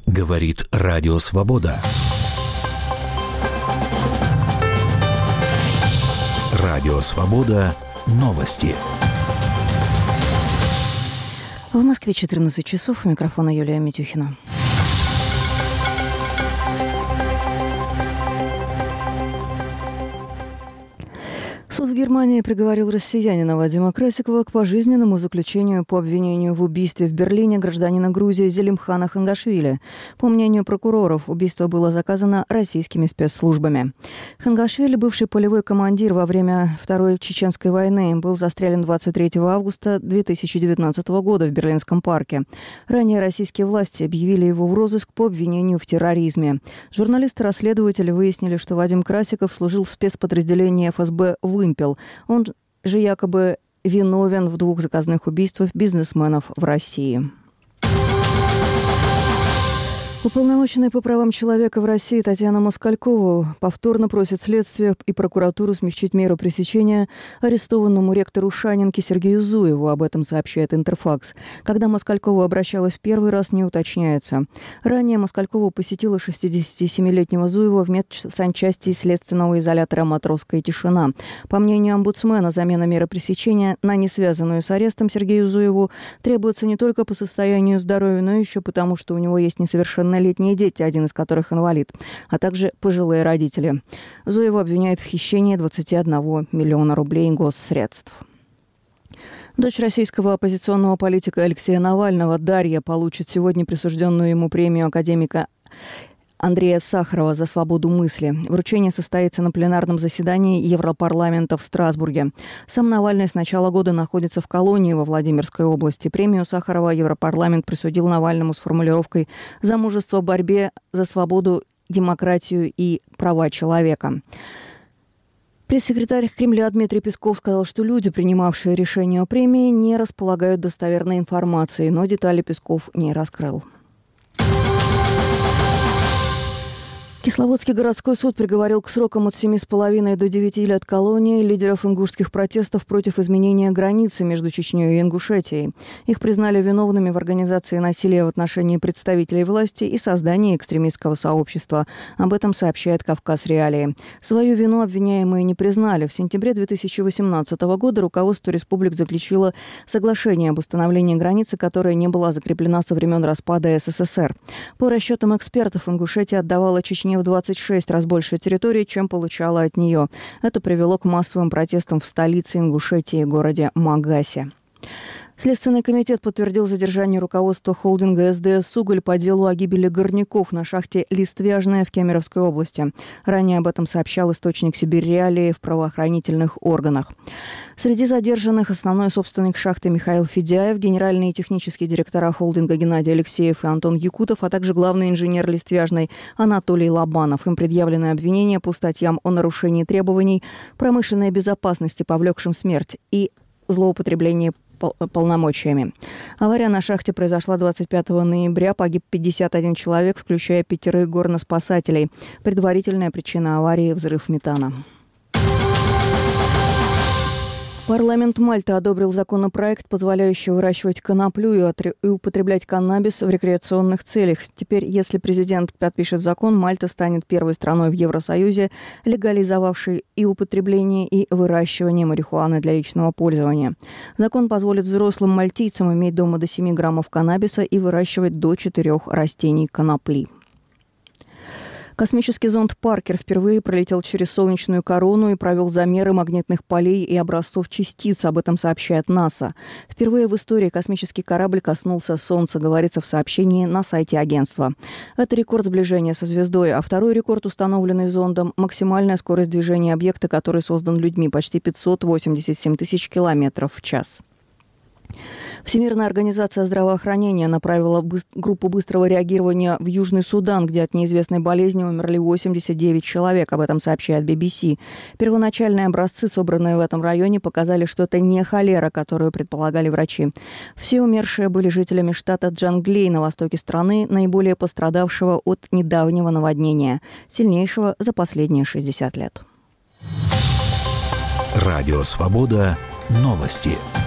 Говорит Радио Свобода. Радио Свобода. Новости. В Москве 14 часов. У микрофона Юлия Митюхина. Суд в Германии приговорил россиянина Вадима Красикова к пожизненному заключению по обвинению в убийстве в Берлине гражданина Грузии Зелимхана Хангашвили. По мнению прокуроров, убийство было заказано российскими спецслужбами. Хангашвили, бывший полевой командир во время Второй Чеченской войны, был застрелен 23 августа 2019 года в Берлинском парке. Ранее российские власти объявили его в розыск по обвинению в терроризме. Журналисты-расследователи выяснили, что Вадим Красиков служил в спецподразделении ФСБ «Вымпел». Он же якобы виновен в 2 заказных убийствах бизнесменов в России. Уполномоченная по правам человека в России Татьяна Москалькова повторно просит следствие и прокуратуру смягчить меру пресечения арестованному ректору Шанинки Сергею Зуеву. Об этом сообщает Интерфакс. Когда Москалькова обращалась в первый раз, не уточняется. Ранее Москалькова посетила 67-летнего Зуева в медсанчасти следственного изолятора «Матросская тишина». По мнению омбудсмена, замена меры пресечения на не связанную с арестом Сергею Зуеву требуется не только по состоянию здоровья, но еще потому, что у него есть несовершеннолетние дети, один из которых инвалид, а также пожилые родители. Зуева обвиняют в хищении 21 миллиона рублей госсредств. Дочь российского оппозиционного политика Алексея Навального Дарья получит сегодня присужденную ему премию академика Андрея Сахарова за свободу мысли. Вручение состоится на пленарном заседании Европарламента в Страсбурге. Сам Навальный с начала года находится в колонии во Владимирской области. Премию Сахарова Европарламент присудил Навальному с формулировкой «За мужество в борьбе за свободу, демократию и права человека». Пресс-секретарь Кремля Дмитрий Песков сказал, что люди, принимавшие решение о премии, не располагают достоверной информацией, но детали Песков не раскрыл. Кисловодский городской суд приговорил к срокам от 7,5 до 9 лет колонии лидеров ингушских протестов против изменения границы между Чечней и Ингушетией. Их признали виновными в организации насилия в отношении представителей власти и создании экстремистского сообщества. Об этом сообщает «Кавказ Реалии». Свою вину обвиняемые не признали. В сентябре 2018 года руководство республик заключило соглашение об установлении границы, которая не была закреплена со времен распада СССР. По расчетам экспертов, Ингушетия отдавала Чечне в 26 раз больше территории, чем получала от нее. Это привело к массовым протестам в столице Ингушетии, городе Магасе. Следственный комитет подтвердил задержание руководства холдинга СДС «Уголь» по делу о гибели горняков на шахте Листвяжная в Кемеровской области. Ранее об этом сообщал источник «Сибирь Реалии» в правоохранительных органах. Среди задержанных основной собственник шахты Михаил Федяев, генеральные и технические директора холдинга Геннадий Алексеев и Антон Якутов, а также главный инженер Листвяжной Анатолий Лобанов. Им предъявлены обвинения по статьям о нарушении требований промышленной безопасности, повлекшим смерть, и злоупотреблении полномочиями. Авария на шахте произошла 25 ноября. Погиб 51 человек, включая 5 горноспасателей. Предварительная причина аварии – взрыв метана. Парламент Мальты одобрил законопроект, позволяющий выращивать коноплю и употреблять каннабис в рекреационных целях. Теперь, если президент подпишет закон, Мальта станет первой страной в Евросоюзе, легализовавшей и употребление, и выращивание марихуаны для личного пользования. Закон позволит взрослым мальтийцам иметь дома до 7 граммов каннабиса и выращивать до 4 растений конопли. Космический зонд «Паркер» впервые пролетел через солнечную корону и провел замеры магнитных полей и образцов частиц. Об этом сообщает НАСА. Впервые в истории космический корабль коснулся Солнца, говорится в сообщении на сайте агентства. Это рекорд сближения со звездой, а второй рекорд, установленный зондом – максимальная скорость движения объекта, который создан людьми, почти 587 тысяч километров в час. Всемирная организация здравоохранения направила группу быстрого реагирования в Южный Судан, где от неизвестной болезни умерли 89 человек. Об этом сообщает BBC. Первоначальные образцы, собранные в этом районе, показали, что это не холера, которую предполагали врачи. Все умершие были жителями штата Джанглей на востоке страны, наиболее пострадавшего от недавнего наводнения, сильнейшего за последние 60 лет. Радио «Свобода». Новости.